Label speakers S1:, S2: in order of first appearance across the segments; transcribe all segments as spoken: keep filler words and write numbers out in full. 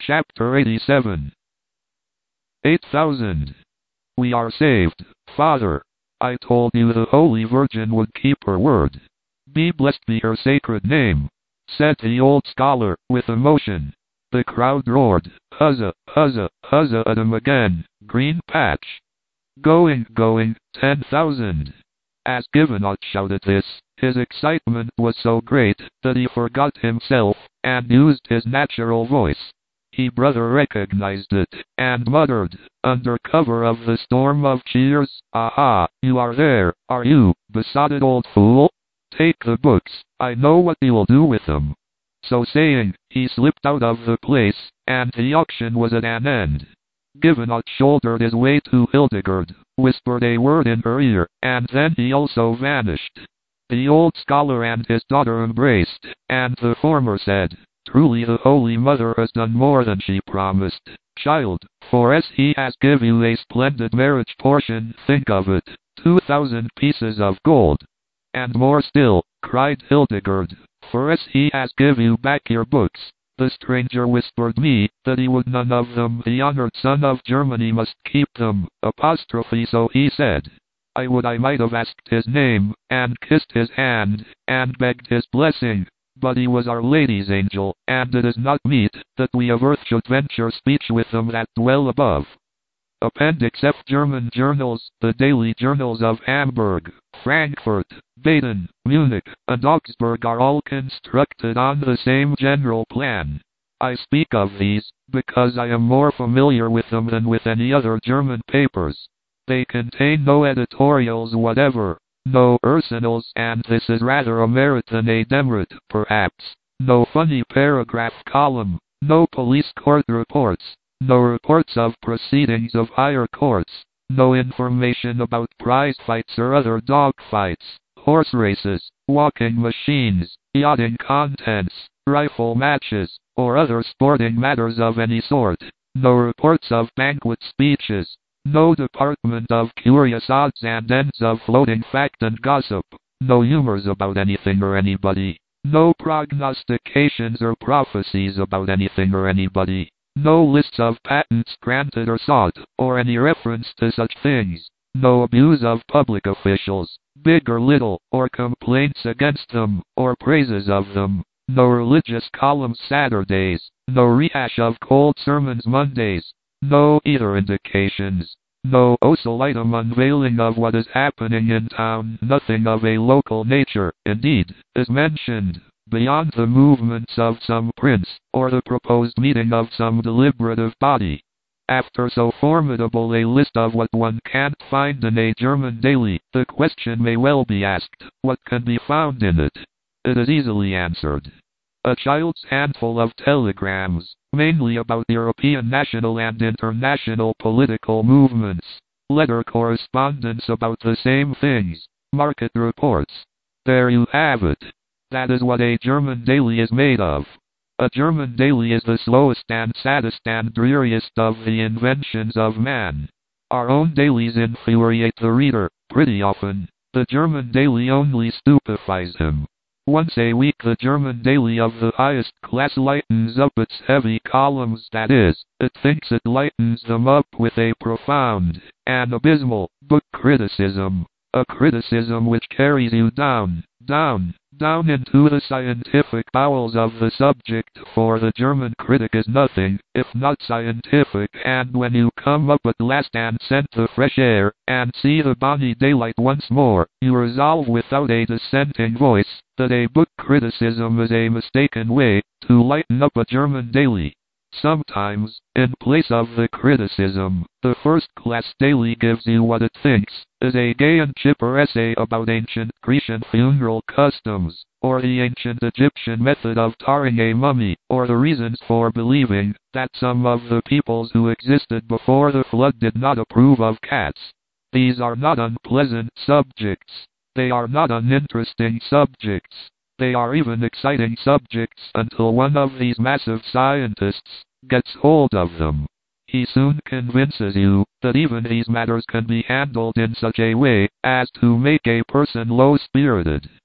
S1: Chapter eighty-seven. eight thousand. We are saved, Father. I told you the Holy Virgin would keep her word. Be blessed be her sacred name, said the old scholar, with emotion. The crowd roared, huzza, huzza, huzza at him again. Green patch. Going, going, ten thousand. As Givenaught shouted this, his excitement was so great that he forgot himself, and used his natural voice. He brother recognized it, and muttered, under cover of the storm of cheers, "Aha, you are there, are you, besotted old fool? Take the books, I know what you'll do with them." So saying, he slipped out of the place, and the auction was at an end. Givenaught shouldered his way to Hildegard, whispered a word in her ear, and then he also vanished. The old scholar and his daughter embraced, and the former said, "Truly the Holy Mother has done more than she promised, child, for as he has given you a splendid marriage portion, think of it, two thousand pieces of gold." "And more still," cried Hildegard, "for as he has given you back your books. The stranger whispered me, that he would none of them, the honored son of Germany must keep them, apostrophe so he said. I would I might have asked his name, and kissed his hand, and begged his blessing, but he was Our Lady's angel, and it is not meet, that we of earth should venture speech with them that dwell above." Appendix F. German journals, the daily journals of Hamburg, Frankfurt, Baden, Munich, and Augsburg are all constructed on the same general plan. I speak of these, because I am more familiar with them than with any other German papers. They contain no editorials whatever, no personals, and this is rather a merit than a demerit, perhaps. No funny paragraph column, no police court reports, no reports of proceedings of higher courts, no information about prize fights or other dog fights, horse races, walking machines, yachting contests, rifle matches, or other sporting matters of any sort, no reports of banquet speeches, no department of curious odds and ends of floating fact and gossip, no humors about anything or anybody, no prognostications or prophecies about anything or anybody, no lists of patents granted or sought, or any reference to such things, no abuse of public officials, big or little, or complaints against them, or praises of them, no religious columns Saturdays, no rehash of cold sermons Mondays, no either indications, no osolitum unveiling of what is happening in town, nothing of a local nature, indeed, is mentioned, beyond the movements of some prince, or the proposed meeting of some deliberative body. After so formidable a list of what one can't find in a German daily, the question may well be asked, what can be found in it? It is easily answered. A child's handful of telegrams, mainly about European national and international political movements, letter correspondence about the same things, market reports. There you have it. That is what a German daily is made of. A German daily is the slowest and saddest and dreariest of the inventions of man. Our own dailies infuriate the reader, pretty often. The German daily only stupefies him. Once a week the German daily of the highest class lightens up its heavy columns, that is, it thinks it lightens them up with a profound and abysmal book criticism. A criticism which carries you down, down, down into the scientific bowels of the subject, for the German critic is nothing, if not scientific, and when you come up at last and scent the fresh air, and see the bonny daylight once more, you resolve without a dissenting voice, that a book criticism is a mistaken way to lighten up a German daily. Sometimes, in place of the criticism, the first-class daily gives you what it thinks is a gay and chipper essay about ancient Grecian funeral customs, or the ancient Egyptian method of tarring a mummy, or the reasons for believing that some of the peoples who existed before the flood did not approve of cats. These are not unpleasant subjects. They are not uninteresting subjects. They are even exciting subjects until one of these massive scientists gets hold of them. He soon convinces you that even these matters can be handled in such a way as to make a person low-spirited.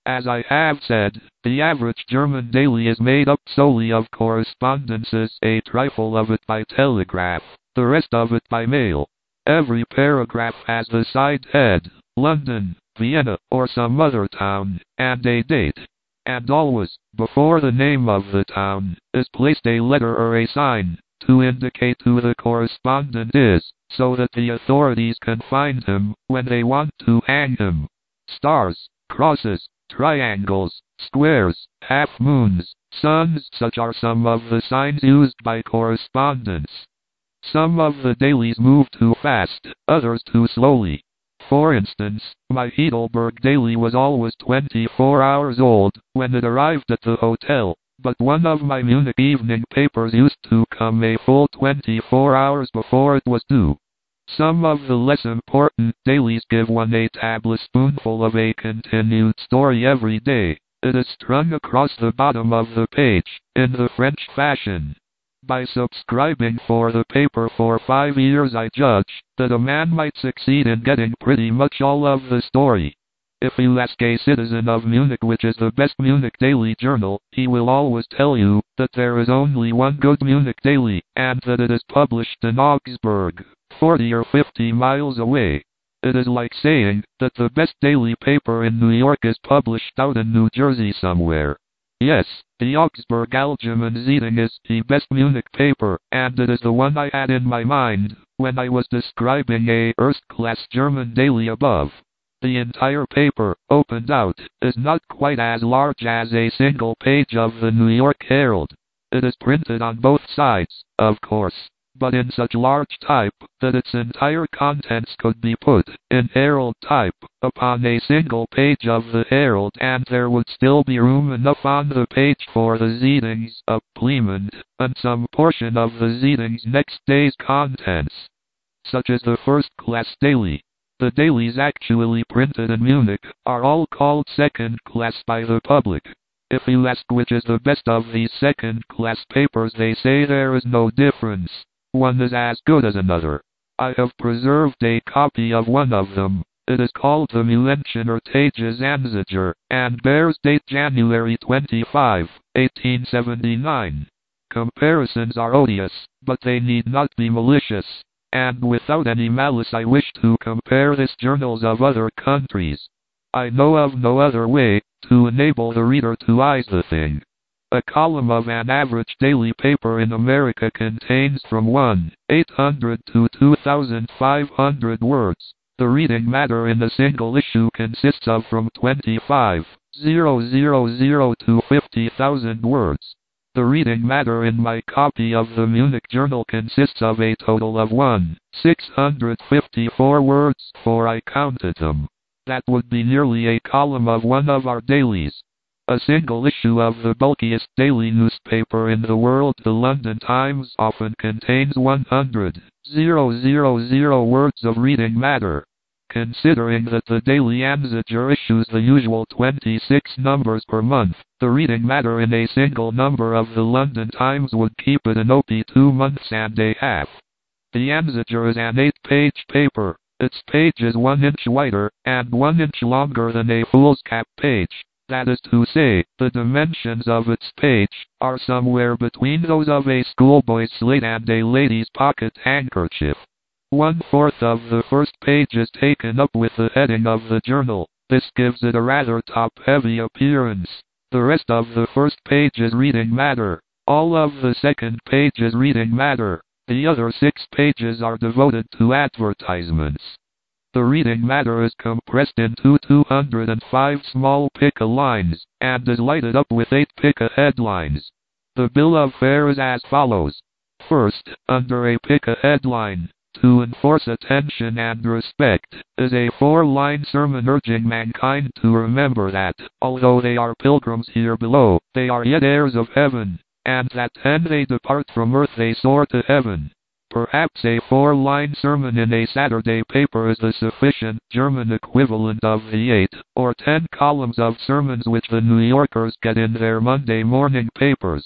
S1: As I have said, the average German daily is made up solely of correspondences, a trifle of it by telegraph, the rest of it by mail. Every paragraph has the side head, London, Vienna, or some other town, and a date. And always, before the name of the town, is placed a letter or a sign, to indicate who the correspondent is, so that the authorities can find him when they want to hang him. Stars, crosses, triangles, squares, half-moons, suns, such are some of the signs used by correspondents. Some of the dailies move too fast, others too slowly. For instance, my Heidelberg daily was always twenty-four hours old when it arrived at the hotel, but one of my Munich evening papers used to come a full twenty-four hours before it was due. Some of the less important dailies give one a tablespoonful of a continued story every day. It is strung across the bottom of the page, in the French fashion. By subscribing for the paper for five years, I judge that a man might succeed in getting pretty much all of the story. If you ask a citizen of Munich which is the best Munich daily journal, he will always tell you that there is only one good Munich daily, and that it is published in Augsburg, forty or fifty miles away. It is like saying that the best daily paper in New York is published out in New Jersey somewhere. Yes, the Augsburg Allgemeine Zeitung is the best Munich paper, and it is the one I had in my mind when I was describing a first-class German daily above. The entire paper, opened out, is not quite as large as a single page of the New York Herald. It is printed on both sides, of course, but in such large type that its entire contents could be put, in Herald type, upon a single page of the Herald, and there would still be room enough on the page for the Zeitungs of Clement, and some portion of the Zeitung's next day's contents. Such is the first-class daily. The dailies actually printed in Munich are all called second-class by the public. If you ask which is the best of these second-class papers, they say there is no difference. One is as good as another. I have preserved a copy of one of them. It is called the Münchener Tagesanzeiger, and bears date January twenty-fifth, eighteen seventy-nine. Comparisons are odious, but they need not be malicious. And without any malice I wish to compare this journals of other countries. I know of no other way to enable the reader to eyes the thing. A column of an average daily paper in America contains from one thousand eight hundred to two thousand five hundred words. The reading matter in a single issue consists of from twenty-five thousand to fifty thousand words. The reading matter in my copy of the Munich Journal consists of a total of one thousand six hundred fifty-four words, for I counted them. That would be nearly a column of one of our dailies. A single issue of the bulkiest daily newspaper in the world, the London Times, often contains one hundred thousand words of reading matter. Considering that the Daily Anzeiger issues the usual twenty-six numbers per month, the reading matter in a single number of the London Times would keep it in O P two months and a half. The Anzeiger is an eight-page paper. Its page is one inch wider, and one inch longer than a foolscap page. That is to say, the dimensions of its page are somewhere between those of a schoolboy's slate and a lady's pocket handkerchief. One-fourth of the first page is taken up with the heading of the journal. This gives it a rather top-heavy appearance. The rest of the first page is reading matter. All of the second page is reading matter. The other six pages are devoted to advertisements. The reading matter is compressed into two hundred five small pica lines, and is lighted up with eight pica headlines. The bill of fare is as follows. First, under a pica headline, "To enforce attention and respect," is a four-line sermon urging mankind to remember that, although they are pilgrims here below, they are yet heirs of heaven, and that when they depart from earth they soar to heaven. Perhaps a four-line sermon in a Saturday paper is the sufficient German equivalent of the eight or ten columns of sermons which the New Yorkers get in their Monday morning papers.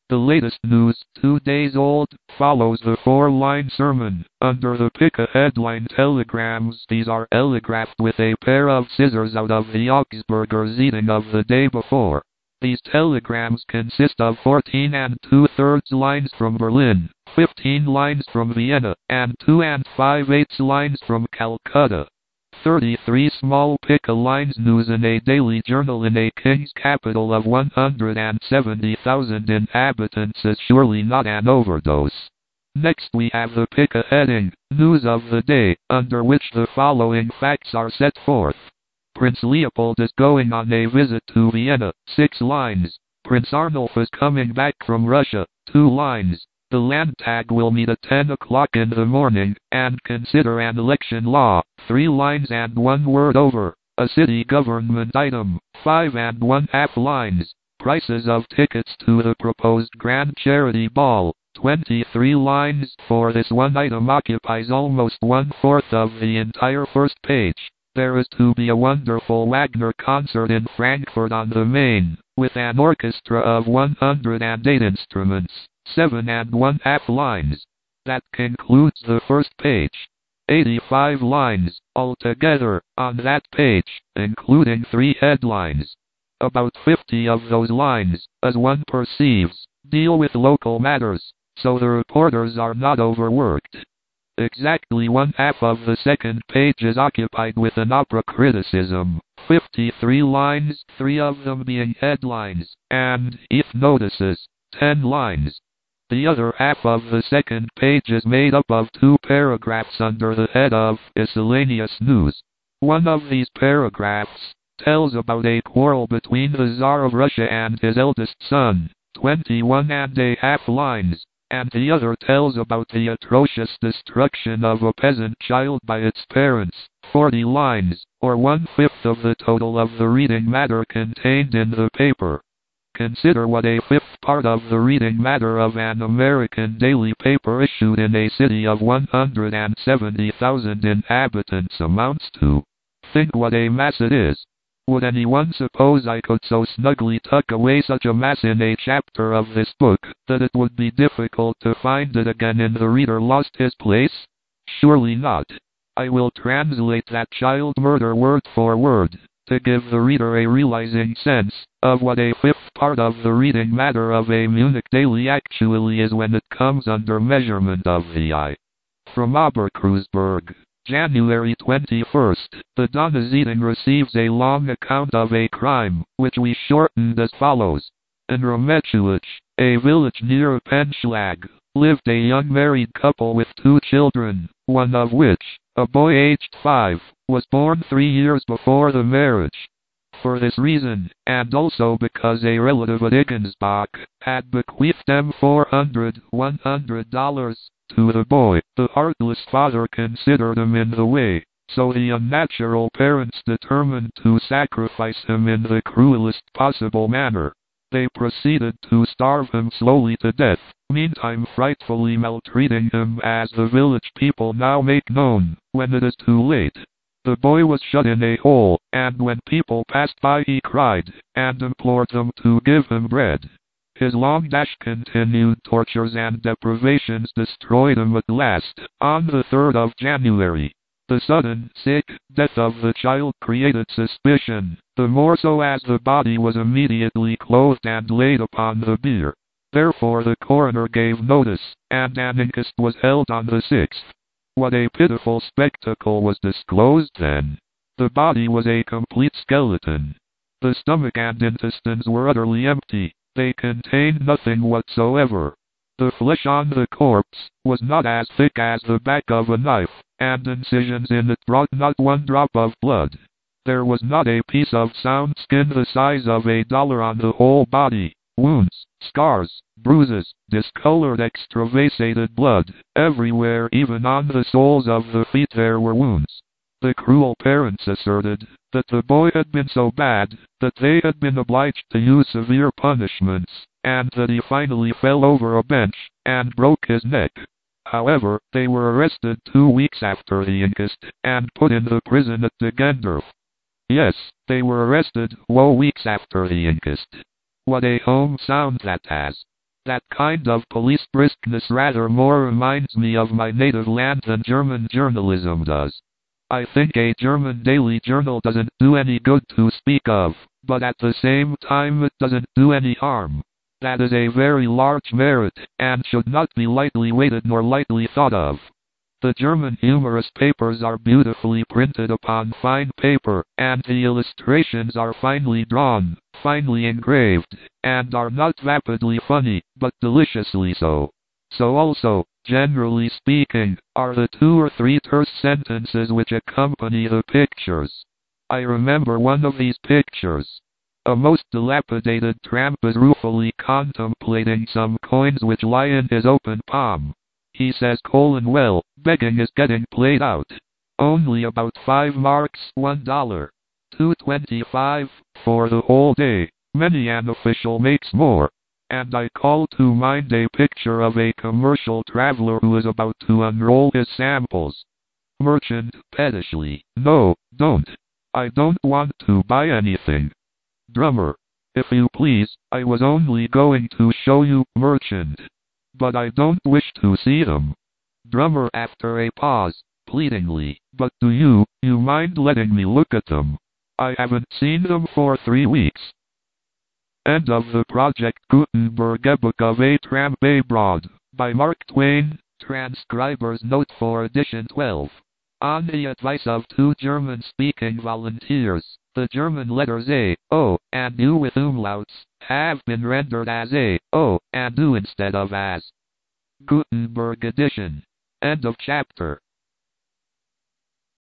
S1: The latest news, two days old, follows the four-line sermon under the pick a headline telegrams. These are telegraphed with a pair of scissors out of the Augsburger's eating of the day before. These telegrams consist of fourteen and two-thirds lines from Berlin, fifteen lines from Vienna, and two and five-eighths lines from Calcutta. thirty-three small pick-a-lines news in a daily journal in a king's capital of one hundred seventy thousand inhabitants is surely not an overdose. Next we have the pick-a heading, News of the Day, under which the following facts are set forth. Prince Leopold is going on a visit to Vienna, six lines. Prince Arnulf is coming back from Russia, two lines. The Landtag will meet at ten o'clock in the morning, and consider an election law, three lines and one word over. A city government item, five and one half lines. Prices of tickets to the proposed grand charity ball, twenty-three lines. For this one item occupies almost one-fourth of the entire first page. There is to be a wonderful Wagner concert in Frankfurt on the Main, with an orchestra of one hundred eight instruments. Seven and one half lines. That concludes the first page. eighty-five lines, altogether, on that page, including three headlines. About fifty of those lines, as one perceives, deal with local matters, so the reporters are not overworked. Exactly one half of the second page is occupied with an opera criticism, fifty-three lines, three of them being headlines, and, if notices, ten lines. The other half of the second page is made up of two paragraphs under the head of Miscellaneous News. One of these paragraphs tells about a quarrel between the Tsar of Russia and his eldest son, twenty-one and a half lines, and the other tells about the atrocious destruction of a peasant child by its parents, forty lines, or one-fifth of the total of the reading matter contained in the paper. Consider what a fifth part of the reading matter of an American daily paper issued in a city of one hundred seventy thousand inhabitants amounts to. Think what a mass it is. Would anyone suppose I could so snugly tuck away such a mass in a chapter of this book, that it would be difficult to find it again in the reader lost his place? Surely not. I will translate that child murder word for word, to give the reader a realizing sense of what a fifth part of the reading matter of a Munich daily actually is when it comes under measurement of the eye. From Oberkreuzberg, January twenty-first, the Donaueschingen receives a long account of a crime, which we shortened as follows. In Romechulich, a village near Penschlag, lived a young married couple with two children, one of which, a boy aged five, was born three years before the marriage. For this reason, and also because a relative at Igensbach had bequeathed them four hundred, one hundred dollars to the boy, the heartless father considered him in the way, so the unnatural parents determined to sacrifice him in the cruelest possible manner. They proceeded to starve him slowly to death, meantime frightfully maltreating him, as the village people now make known, when it is too late. The boy was shut in a hole, and when people passed by he cried, and implored them to give him bread. His long dash continued tortures and deprivations destroyed him at last, on the third of January. The sudden, sick, death of the child created suspicion, the more so as the body was immediately clothed and laid upon the bier. Therefore the coroner gave notice, and an inquest was held on the sixth. What a pitiful spectacle was disclosed then! The body was a complete skeleton. The stomach and intestines were utterly empty. They contained nothing whatsoever. The flesh on the corpse was not as thick as the back of a knife, and incisions in it brought not one drop of blood. There was not a piece of sound skin the size of a dollar on the whole body. Wounds, scars, bruises, discolored extravasated blood, everywhere, even on the soles of the feet there were wounds. The cruel parents asserted that the boy had been so bad that they had been obliged to use severe punishments, and that he finally fell over a bench and broke his neck. However, they were arrested two weeks after the inquest and put in the prison at Degendorf. Yes, they were arrested woe weeks after the inquest. What a home sound that has. That kind of police briskness rather more reminds me of my native land than German journalism does. I think a German daily journal doesn't do any good to speak of, but at the same time it doesn't do any harm. That is a very large merit, and should not be lightly weighted nor lightly thought of. The German humorous papers are beautifully printed upon fine paper, and the illustrations are finely drawn, finely engraved, and are not vapidly funny, but deliciously so. So also, generally speaking, are the two or three terse sentences which accompany the pictures. I remember one of these pictures. A most dilapidated tramp is ruefully contemplating some coins which lie in his open palm. He says, colon, well, begging is getting played out. Only about five marks, one dollar. Two twenty-five, for the whole day. Many an official makes more. And I call to mind a picture of a commercial traveler who is about to unroll his samples. Merchant, pettishly, no, don't. I don't want to buy anything. Drummer, if you please, I was only going to show you, merchant. But I don't wish to see them. Drummer, after a pause, pleadingly, but do you, you mind letting me look at them? I haven't seen them for three weeks. End of the Project Gutenberg Ebook of A Tramp Abroad, by Mark Twain, transcriber's note for edition twelve. On the advice of two German-speaking volunteers, the German letters A, O, and U with umlauts have been rendered as A, O, and U instead of as. Gutenberg edition. End of chapter.